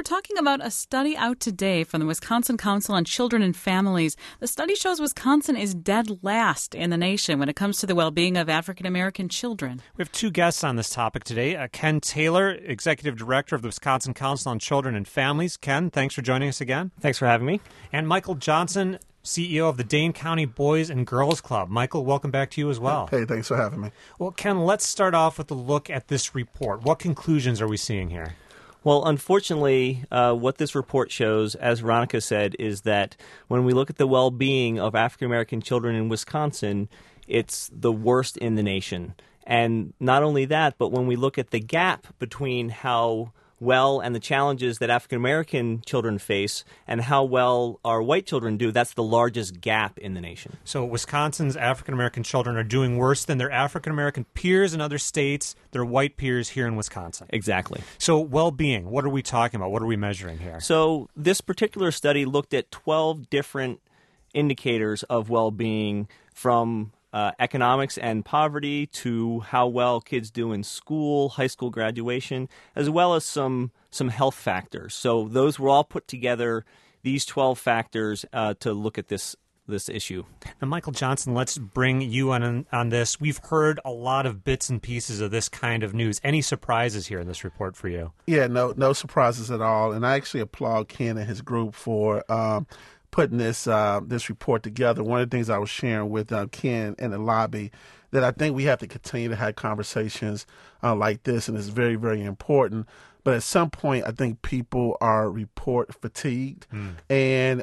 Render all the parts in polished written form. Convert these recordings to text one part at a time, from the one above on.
talking about a study out today from the Wisconsin Council on Children and Families. The study shows Wisconsin is dead last in the nation when it comes to the well-being of African American children. We have two guests on this topic today. Ken Taylor, Executive Director of the Wisconsin Council on Children and Families. Ken, thanks for joining us again. Thanks for having me. And Michael Johnson, CEO of the Dane County Boys and Girls Club. Michael, welcome back to you as well. Hey, thanks for having me. Well, Ken, let's start off with a look at this report. What conclusions are we seeing here? Well, unfortunately, what this report shows, as Veronica said, is that when we look at the well-being of African American children in Wisconsin, it's the worst in the nation. And not only that, but when we look at the gap between how well and the challenges that African American children face and how well our white children do, that's the largest gap in the nation. So Wisconsin's African American children are doing worse than their African American peers in other states, their white peers here in Wisconsin. Exactly. So well-being, what are we talking about? What are we measuring here? So this particular study looked at 12 different indicators of well-being, from economics and poverty to how well kids do in school, high school graduation, as well as some health factors. So those were all put together, these 12 factors, to look at this issue. Now, Michael Johnson, let's bring you on this. We've heard a lot of bits and pieces of this kind of news. Any surprises here in this report for you? Yeah, no surprises at all. And I actually applaud Ken and his group for putting this report together. One of the things I was sharing with Ken in the lobby, that I think we have to continue to have conversations like this, and it's very, very important. But at some point, I think people are report fatigued, and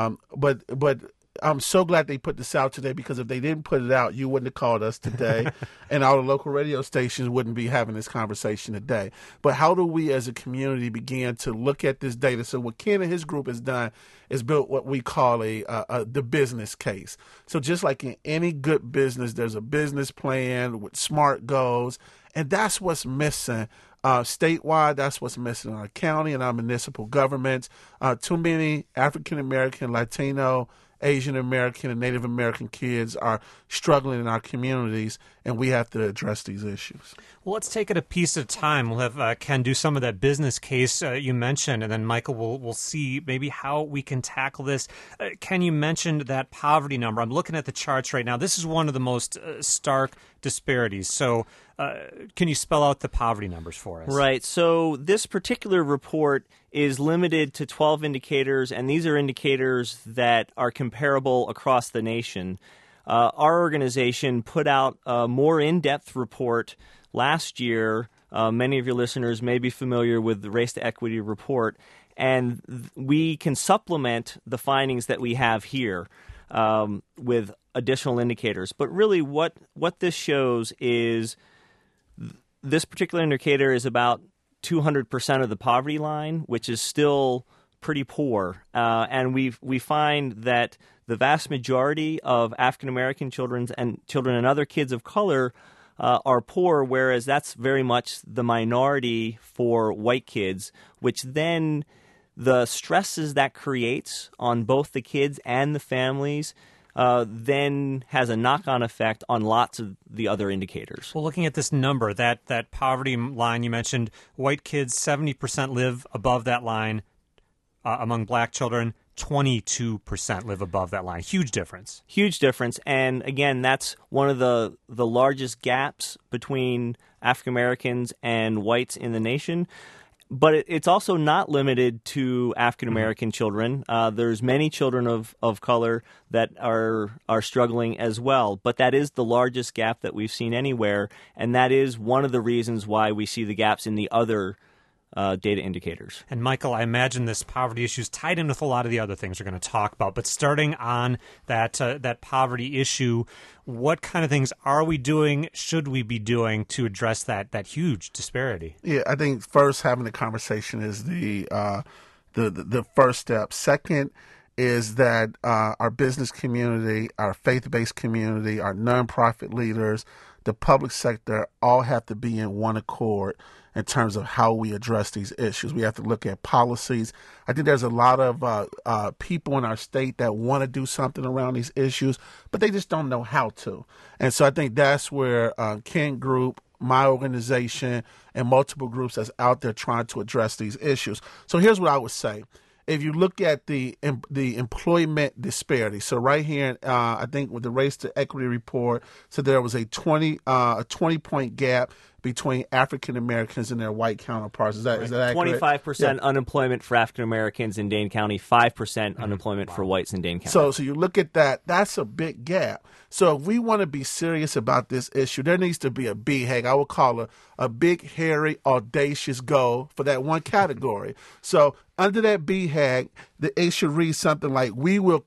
but I'm so glad they put this out today, because if they didn't put it out, you wouldn't have called us today, and all the local radio stations wouldn't be having this conversation today. But how do we as a community begin to look at this data? So what Ken and his group has done is built what we call the business case. So just like in any good business, there's a business plan with SMART goals, and that's what's missing. Statewide, that's what's missing in our county and our municipal governments. Too many African American, Latino, Asian American, and Native American kids are struggling in our communities, and we have to address these issues. Well, let's take it a piece at a time. We'll have Ken do some of that business case you mentioned, and then Michael will see maybe how we can tackle this. Ken, you mentioned that poverty number. I'm looking at the charts right now. This is one of the most stark disparities. So can you spell out the poverty numbers for us? Right. So this particular report is limited to 12 indicators, and these are indicators that are comparable across the nation. Our organization put out a more in-depth report last year. Many of your listeners may be familiar with the Race to Equity report, and we can supplement the findings that we have here with additional indicators. But really what this shows is this particular indicator is about 200% of the poverty line, which is still pretty poor. And we find that the vast majority of African American children and other kids of color are poor, whereas that's very much the minority for white kids, which then the stresses that creates on both the kids and the families then has a knock-on effect on lots of the other indicators. Well, looking at this number, that poverty line you mentioned, white kids, 70% live above that line. Among black children, 22% live above that line. Huge difference. Huge difference. And again, that's one of the largest gaps between African Americans and whites in the nation. But it's also not limited to African American children. There's many children of color that are struggling as well. But that is the largest gap that we've seen anywhere, and that is one of the reasons why we see the gaps in the other data indicators. And Michael, I imagine this poverty issue is tied in with a lot of the other things we're going to talk about. But starting on that poverty issue, what kind of things are we doing, should we be doing to address that huge disparity? Yeah, I think first having the conversation is the first step. Second is that our business community, our faith-based community, our nonprofit leaders, the public sector all have to be in one accord in terms of how we address these issues. We have to look at policies. I think there's a lot of people in our state that want to do something around these issues, but they just don't know how to. And so I think that's where Ken Group, my organization, and multiple groups that's out there trying to address these issues. So here's what I would say. If you look at the employment disparity, so right here, I think with the Race to Equity report, so there was a 20-point gap between African Americans and their white counterparts. Is that accurate? 25% unemployment for African Americans in Dane County, 5% unemployment for whites in Dane County. So you look at that, that's a big gap. So if we want to be serious about this issue, there needs to be a BHAG. I would call a big, hairy, audacious goal for that one category. So under that BHAG, it should read something like, we will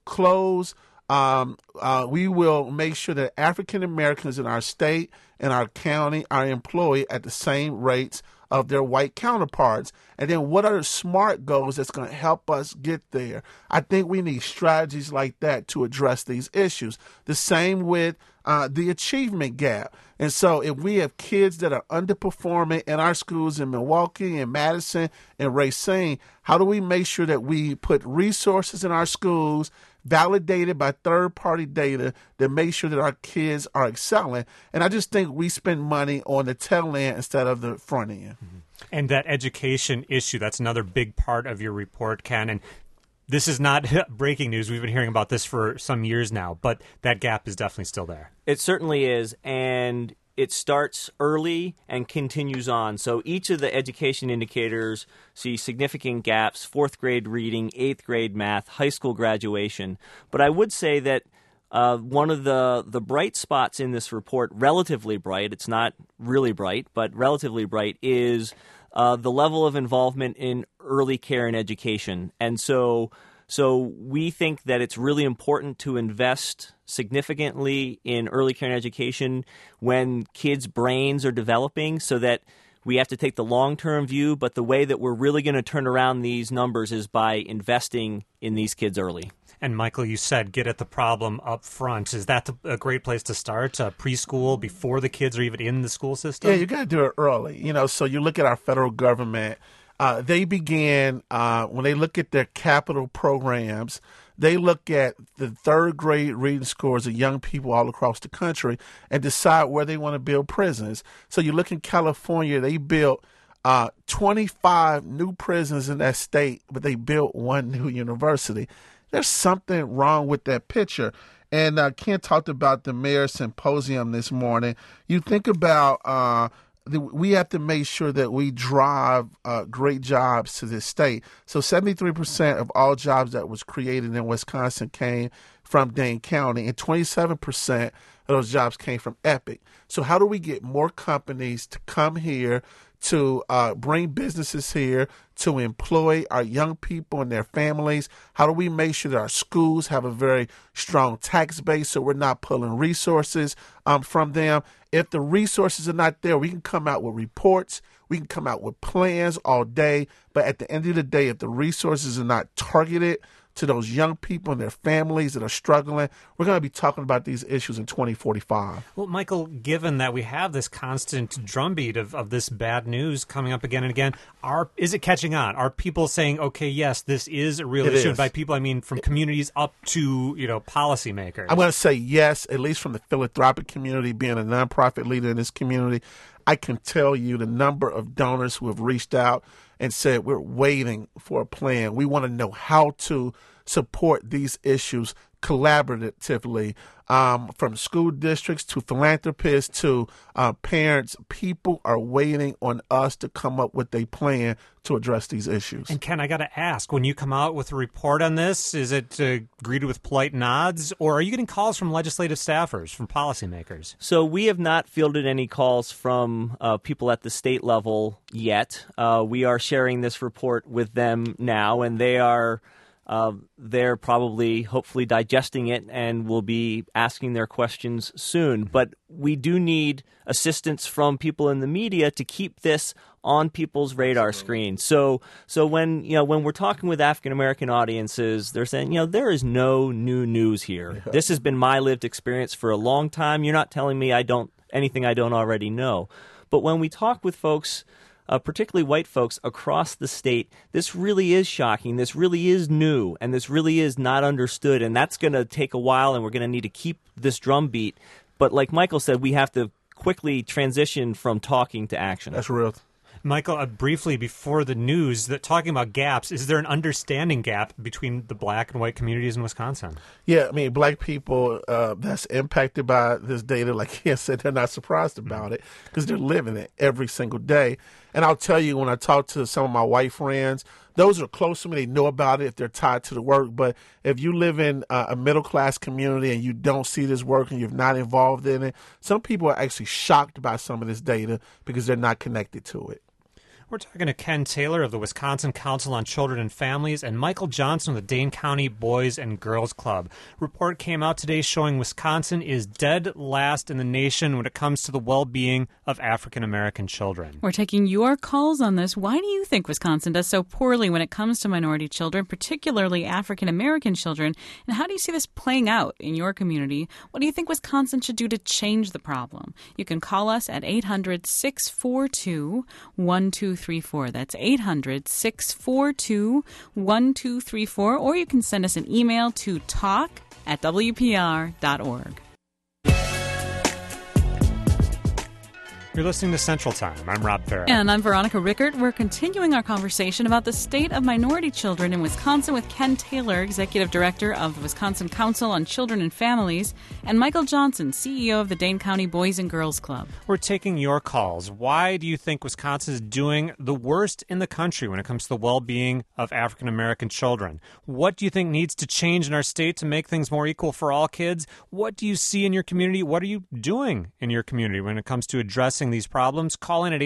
make sure that African Americans in our state and our county are employed at the same rates of their white counterparts. And then what are the SMART goals that's going to help us get there? I think we need strategies like that to address these issues. The same with the achievement gap. And so if we have kids that are underperforming in our schools in Milwaukee and Madison and Racine, how do we make sure that we put resources in our schools validated by third-party data that make sure that our kids are excelling? And I just think we spend money on the tail end instead of the front end. Mm-hmm. And that education issue, that's another big part of your report, Ken. And this is not breaking news. We've been hearing about this for some years now, but that gap is definitely still there. It certainly is, and it starts early and continues on. So each of the education indicators see significant gaps: fourth grade reading, eighth grade math, high school graduation. But I would say that one of the bright spots in this report, relatively bright, it's not really bright, but relatively bright, is the level of involvement in early care and education. And so we think that it's really important to invest significantly in early care and education when kids' brains are developing, so that we have to take the long-term view, but the way that we're really going to turn around these numbers is by investing in these kids early. And Michael, you said get at the problem up front. Is that a great place to start, preschool, before the kids are even in the school system? Yeah, you got to do it early. So you look at our federal government. They began, when they look at their capital programs, they look at the third grade reading scores of young people all across the country and decide where they want to build prisons. So you look in California, they built 25 new prisons in that state, but they built one new university. There's something wrong with that picture. And Ken talked about the mayor's symposium this morning. You think about we have to make sure that we drive great jobs to this state. So 73% of all jobs that was created in Wisconsin came from Dane County, and 27% of those jobs came from Epic. So how do we get more companies to come here, to bring businesses here, to employ our young people and their families? How do we make sure that our schools have a very strong tax base so we're not pulling resources from them? If the resources are not there, we can come out with reports, we can come out with plans all day, but at the end of the day, if the resources are not targeted to those young people and their families that are struggling, we're going to be talking about these issues in 2045. Well, Michael, given that we have this constant drumbeat of this bad news coming up again and again, is it catching on? Are people saying, okay, yes, this is a real issue? And by people, I mean from communities up to, policymakers. I'm going to say yes, at least from the philanthropic community, being a nonprofit leader in this community. I can tell you the number of donors who have reached out and said, we're waiting for a plan. We want to know how to support these issues collaboratively, from school districts to philanthropists to parents. People are waiting on us to come up with a plan to address these issues. And Ken, I got to ask, when you come out with a report on this, is it greeted with polite nods, or are you getting calls from legislative staffers, from policymakers? So we have not fielded any calls from people at the state level yet. We are sharing this report with them now, and they're probably, hopefully, digesting it and will be asking their questions soon. But we do need assistance from people in the media to keep this on people's radar screen. So when we're talking with African American audiences, they're saying, there is no new news here. This has been my lived experience for a long time. You're not telling me anything I don't already know. But when we talk with folks, particularly white folks across the state, this really is shocking. This really is new, and this really is not understood. And that's going to take a while, and we're going to need to keep this drumbeat. But like Michael said, we have to quickly transition from talking to action. That's real. Michael, briefly before the news, that talking about gaps, is there an understanding gap between the black and white communities in Wisconsin? Yeah, I mean, black people that's impacted by this data, like Ken said, they're not surprised about it because they're living it every single day. And I'll tell you, when I talk to some of my white friends, those are close to me. They know about it if they're tied to the work. But if you live in a middle-class community and you don't see this work and you're not involved in it, some people are actually shocked by some of this data because they're not connected to it. We're talking to Ken Taylor of the Wisconsin Council on Children and Families and Michael Johnson of the Dane County Boys and Girls Club. Report came out today showing Wisconsin is dead last in the nation when it comes to the well-being of African American children. We're taking your calls on this. Why do you think Wisconsin does so poorly when it comes to minority children, particularly African American children? And how do you see this playing out in your community? What do you think Wisconsin should do to change the problem? You can call us at 800-642-1234. That's 800-642-1234. Or you can send us an email to talk@wpr.org. You're listening to Central Time. I'm Rob Farah. And I'm Veronica Rickert. We're continuing our conversation about the state of minority children in Wisconsin with Ken Taylor, Executive Director of the Wisconsin Council on Children and Families, and Michael Johnson, CEO of the Dane County Boys and Girls Club. We're taking your calls. Why do you think Wisconsin is doing the worst in the country when it comes to the well-being of African American children? What do you think needs to change in our state to make things more equal for all kids? What do you see in your community? What are you doing in your community when it comes to addressing these problems? Call in at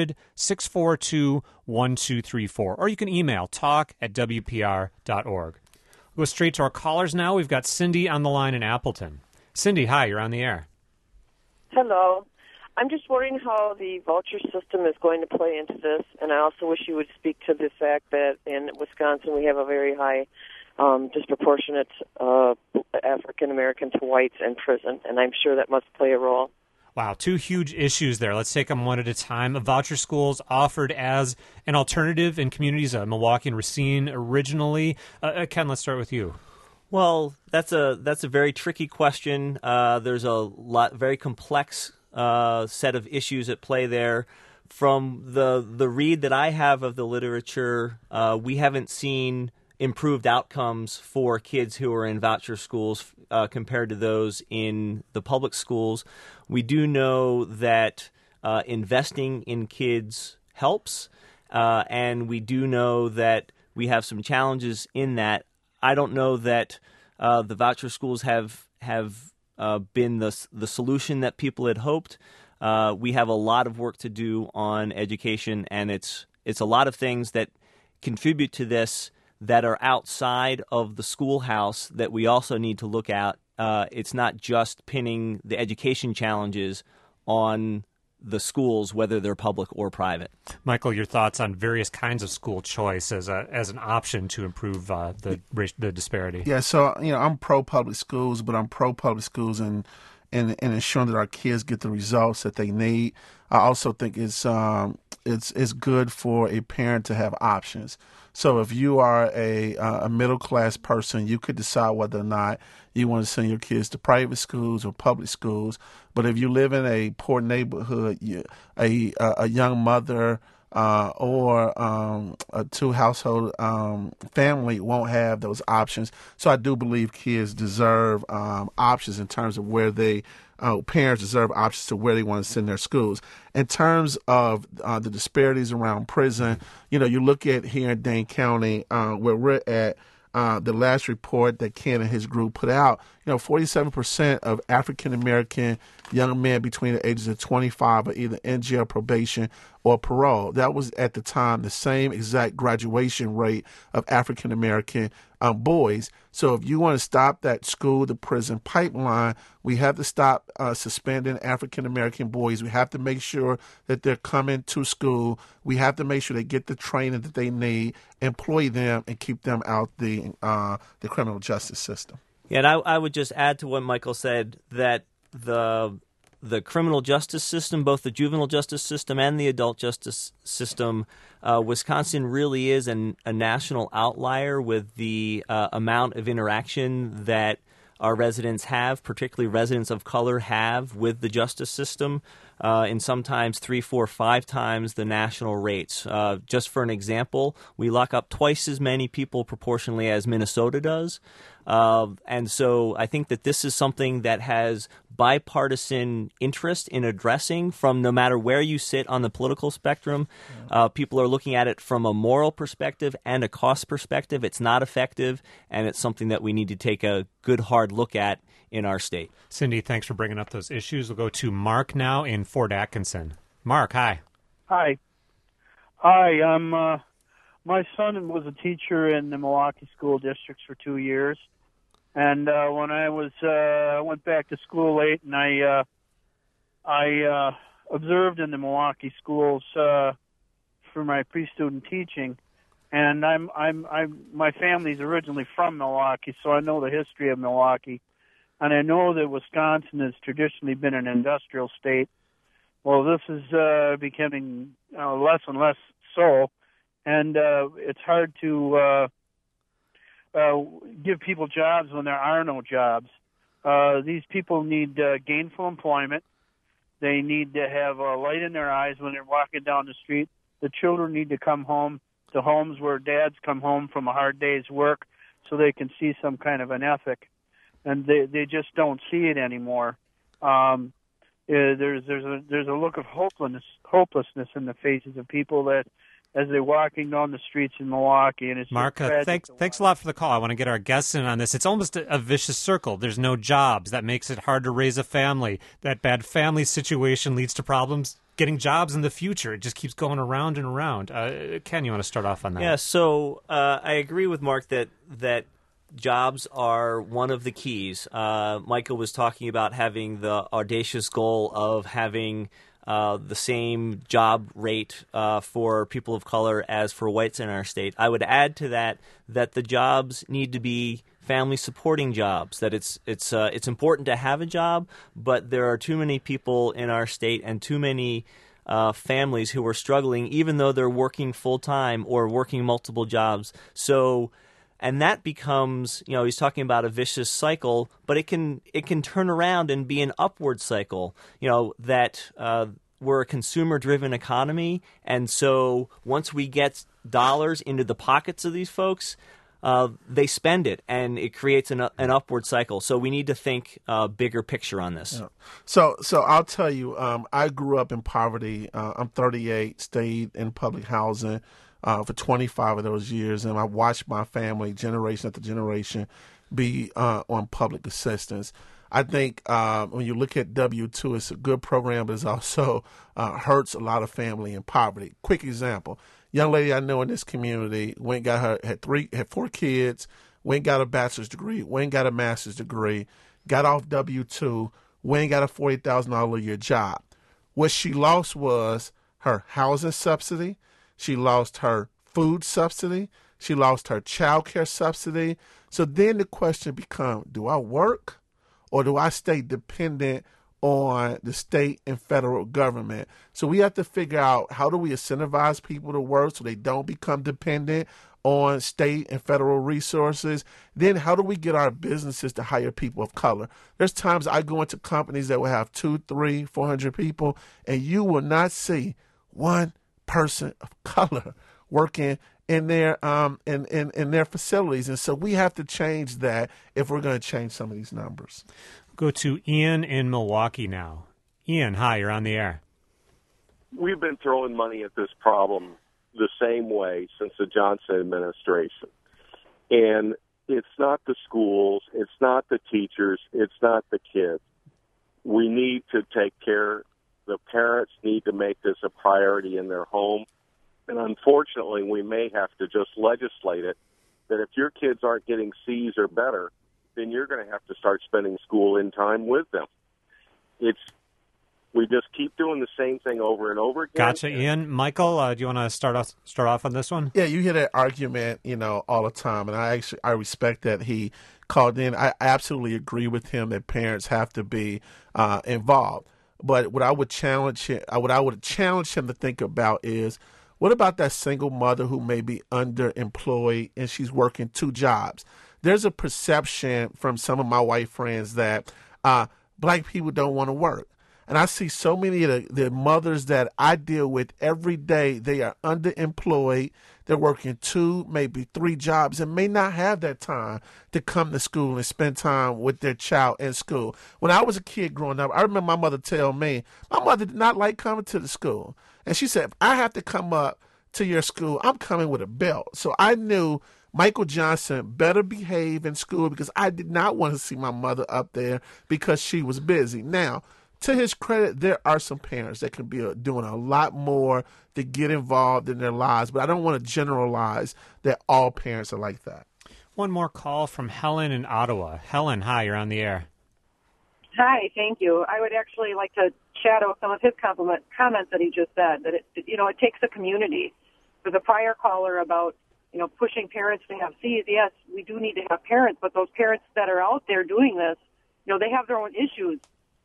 800-642-1234, or you can email talk@wpr.org. We'll go straight to our callers now. We've got Cindy on the line in Appleton. Cindy, hi, you're on the air. Hello. I'm just wondering how the voucher system is going to play into this, and I also wish you would speak to the fact that in Wisconsin we have a very high disproportionate African American to whites in prison, and I'm sure that must play a role. Wow, two huge issues there. Let's take them one at a time. Voucher schools offered as an alternative in communities, Milwaukee and Racine originally. Ken, let's start with you. Well, that's a very tricky question. There's a very complex set of issues at play there. From the read that I have of the literature, we haven't seen improved outcomes for kids who are in voucher schools compared to those in the public schools. We do know that investing in kids helps, and we do know that we have some challenges in that. I don't know that the voucher schools have been the solution that people had hoped. We have a lot of work to do on education, and it's a lot of things that contribute to this that are outside of the schoolhouse that we also need to look at. It's not just pinning the education challenges on the schools, whether they're public or private. Michael, your thoughts on various kinds of school choice as an option to improve the disparity? Yeah, so I'm pro public schools, but I'm pro public schools and ensuring that our kids get the results that they need. I also think it's good for a parent to have options. So if you are a middle class person, you could decide whether or not you want to send your kids to private schools or public schools. But if you live in a poor neighborhood, a young mother or a two-household family won't have those options. So I do believe kids deserve options in terms of where parents deserve options to where they want to send their schools. In terms of the disparities around prison, you look at here in Dane County where we're at. The last report that Ken and his group put out, 47% of African-American young men between the ages of 25 are either in jail, probation, or parole. That was at the time the same exact graduation rate of African-American boys. So if you want to stop that school-to-prison pipeline, we have to stop suspending African-American boys. We have to make sure that they're coming to school. We have to make sure they get the training that they need, employ them, and keep them out the criminal justice system. Yeah, and I would just add to what Michael said that the criminal justice system, both the juvenile justice system and the adult justice system, Wisconsin really is a national outlier with the amount of interaction that our residents have, particularly residents of color, have with the justice system. and sometimes 3, 4, 5 times the national rates. Just for an example, we lock up twice as many people proportionally as Minnesota does. And so I think that this is something that has bipartisan interest in addressing from no matter where you sit on the political spectrum. People are looking at it from a moral perspective and a cost perspective. It's not effective, and it's something that we need to take a good, hard look at in our state. Cindy, thanks for bringing up those issues. We'll go to Mark now in Fort Atkinson. Mark, hi. Hi. My son was a teacher in the Milwaukee school districts for 2 years. And when I went back to school late, and I observed in the Milwaukee schools for my pre-student teaching. And my family's originally from Milwaukee, so I know the history of Milwaukee, and I know that Wisconsin has traditionally been an industrial state. Well, this is becoming less and less so, and it's hard to give people jobs when there are no jobs. These people need gainful employment. They need to have a light in their eyes when they're walking down the street. The children need to come home to homes where dads come home from a hard day's work so they can see some kind of an ethic. And they just don't see it anymore. There's a look of hopelessness in the faces of people that as they're walking down the streets in Milwaukee. And it's Mark, thanks a lot for the call. I want to get our guests in on this. It's almost a vicious circle. There's no jobs. That makes it hard to raise a family. That bad family situation leads to problems getting jobs in the future. It just keeps going around and around. Ken, you want to start off on that? Yeah, so I agree with Mark that jobs are one of the keys. Michael was talking about having the audacious goal of having the same job rate for people of color as for whites in our state. I would add to that the jobs need to be family supporting jobs, that it's important to have a job, but there are too many people in our state and too many families who are struggling even though they're working full-time or working multiple jobs. And that becomes, he's talking about a vicious cycle, but it can turn around and be an upward cycle, that we're a consumer-driven economy. And so once we get dollars into the pockets of these folks, they spend it, and it creates an upward cycle. So we need to think bigger picture on this. Yeah. So I'll tell you, I grew up in poverty. I'm 38, stayed in public housing for 25 of those years, and I watched my family, generation after generation, be on public assistance. I think when you look at W-2, it's a good program, but it also hurts a lot of family in poverty. Quick example. Young lady I know in this community had 4 kids, went got a bachelor's degree, went got a master's degree, got off W-2, went got a $40,000 a year job. What she lost was her housing subsidy. She lost her food subsidy. She lost her child care subsidy. So then the question becomes, do I work or do I stay dependent on the state and federal government? So we have to figure out, how do we incentivize people to work so they don't become dependent on state and federal resources? Then how do we get our businesses to hire people of color? There's times I go into companies that will have 200, 300, 400 people, and you will not see one person of color working in their in their facilities. And so we have to change that if we're going to change some of these numbers. Go to Ian in Milwaukee now. Ian, hi, you're on the air. We've been throwing money at this problem the same way since the Johnson administration. And it's not the schools, it's not the teachers, it's not the kids. We need to take care. The parents need to make this a priority in their home. And unfortunately, we may have to just legislate it, that if your kids aren't getting C's or better, then you're going to have to start spending school in time with them. We just keep doing the same thing over and over again. Gotcha, Ian. Michael, do you want to start off on this one? Yeah, you hear that argument, all the time, and I respect that he called in. I absolutely agree with him that parents have to be involved. But what I would challenge him to think about is, what about that single mother who may be underemployed and she's working 2 jobs? There's a perception from some of my white friends that black people don't want to work. And I see so many of the mothers that I deal with every day, they are underemployed. They're working 2, maybe 3 jobs and may not have that time to come to school and spend time with their child in school. When I was a kid growing up, I remember my mother tell me, my mother did not like coming to the school. And she said, if I have to come up to your school, I'm coming with a belt. So I knew Michael Johnson better behave in school because I did not want to see my mother up there because she was busy. Now, to his credit, there are some parents that can be doing a lot more to get involved in their lives, but I don't want to generalize that all parents are like that. One more call from Helen in Ottawa. Helen, hi, you're on the air. Hi, thank you. I would actually like to shadow some of his comments that he just said, that it takes a community. For the prior caller about pushing parents to have C's, yes, we do need to have parents, but those parents that are out there doing this, they have their own issues.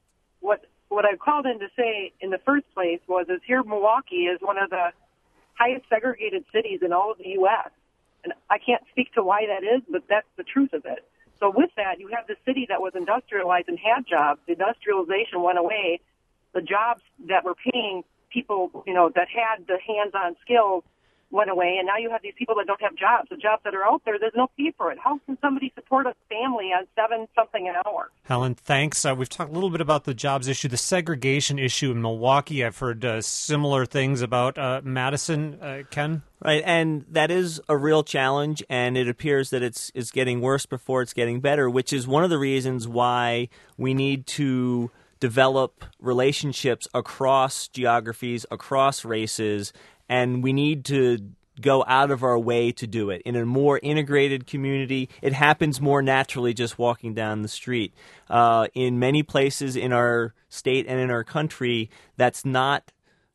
What I called in to say in the first place is here Milwaukee is one of the highest segregated cities in all of the U.S. And I can't speak to why that is, but that's the truth of it. So with that, you have the city that was industrialized and had jobs. The industrialization went away. The jobs that were paying people, that had the hands-on skills went away, and now you have these people that don't have jobs. The jobs that are out there, there's no pay for it. How can somebody support a family on $7-something an hour? Helen, thanks. We've talked a little bit about the jobs issue, the segregation issue in Milwaukee. I've heard similar things about Madison. Ken? Right, and that is a real challenge, and it appears that it's getting worse before it's getting better, which is one of the reasons why we need to develop relationships across geographies, across races, and we need to go out of our way to do it. In a more integrated community, it happens more naturally just walking down the street. In many places in our state and in our country, that's not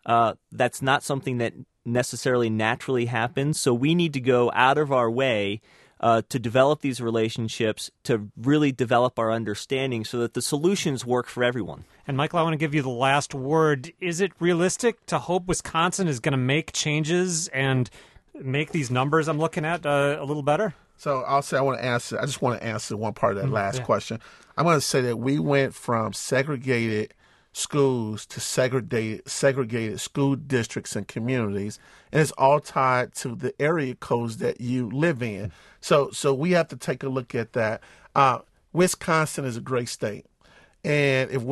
something that necessarily naturally happens. So we need to go out of our way to develop these relationships, to really develop our understanding so that the solutions work for everyone. And Michael, I want to give you the last word. Is it realistic to hope Wisconsin is going to make changes and make these numbers I'm looking at a little better? So I just want to answer one part of that last question. I'm going to say that we went from segregated schools to segregated school districts and communities, and it's all tied to the area codes that you live in. So we have to take a look at that. Wisconsin is a great state, and if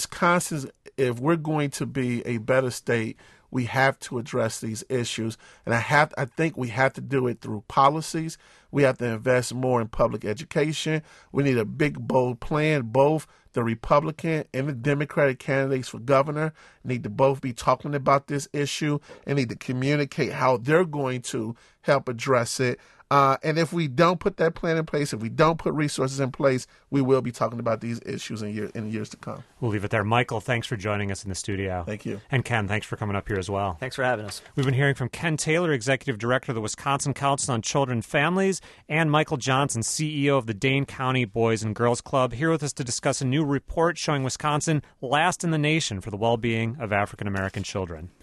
we're going to be a better state, we have to address these issues, and I think we have to do it through policies. We have to invest more in public education. We need a big, bold plan. Both the Republican and the Democratic candidates for governor need to both be talking about this issue and need to communicate how they're going to help address it. And if we don't put that plan in place, if we don't put resources in place, we will be talking about these issues in years to come. We'll leave it there. Michael, thanks for joining us in the studio. Thank you. And Ken, thanks for coming up here as well. Thanks for having us. We've been hearing from Ken Taylor, Executive Director of the Wisconsin Council on Children and Families, and Michael Johnson, CEO of the Dane County Boys and Girls Club, here with us to discuss a new report showing Wisconsin last in the nation for the well-being of African American children.